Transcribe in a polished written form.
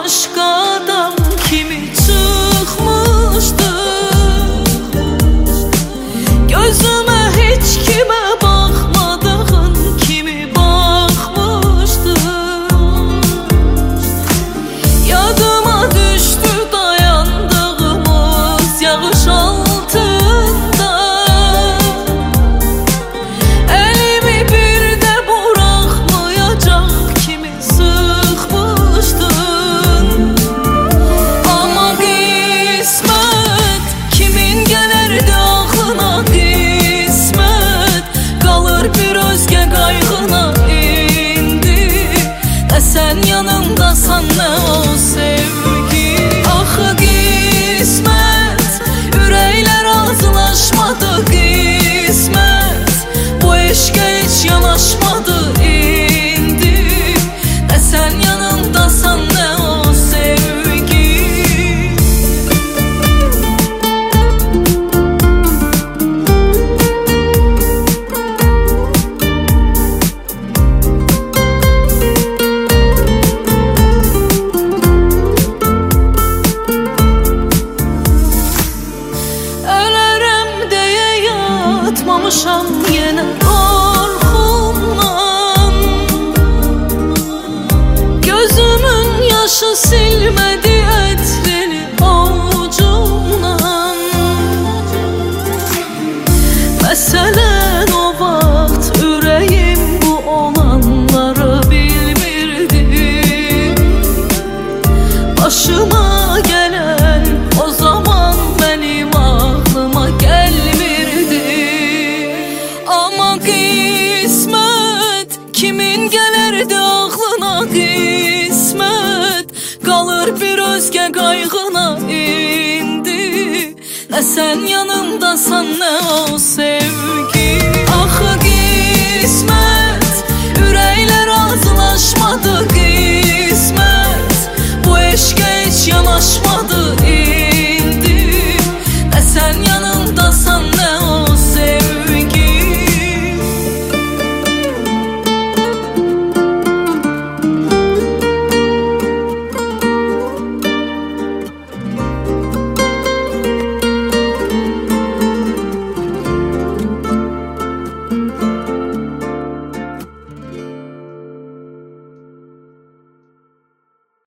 başka adam kimi çıkmıştı. Gözüme hiç kime bakmadığın kimi bakmıştı. Yadıma düştü dayandığımız yağış altında. Elimi bir de bırakmayacak kimi sıkmıştın. Ama kısmet kimin gelirdi aklına, kısmet kalır bir özge kaygına indi. Ne sen yanımdasan ne o sevgi. Axı kısmet ürəklər razılaşmadı, kısmet bu eşqə heç yanaşmadı indi. Ne sen yanımdasan ne o sevgi. Ölərəm deyə yatmamışam yenə qorxumdan. Gözümün yaşı silmədi ətrini avucumdan. Məsələn o vaxt ürəyim bu olanları bilmirdi. Başıma gelen o zaman benim aklıma gelmirdi. Ama kısmet kimin gelirdi aklına, kısmet kalır bir özge kaygına indi. Ne sen yanımdasan ne o sevgi. Axı kısmet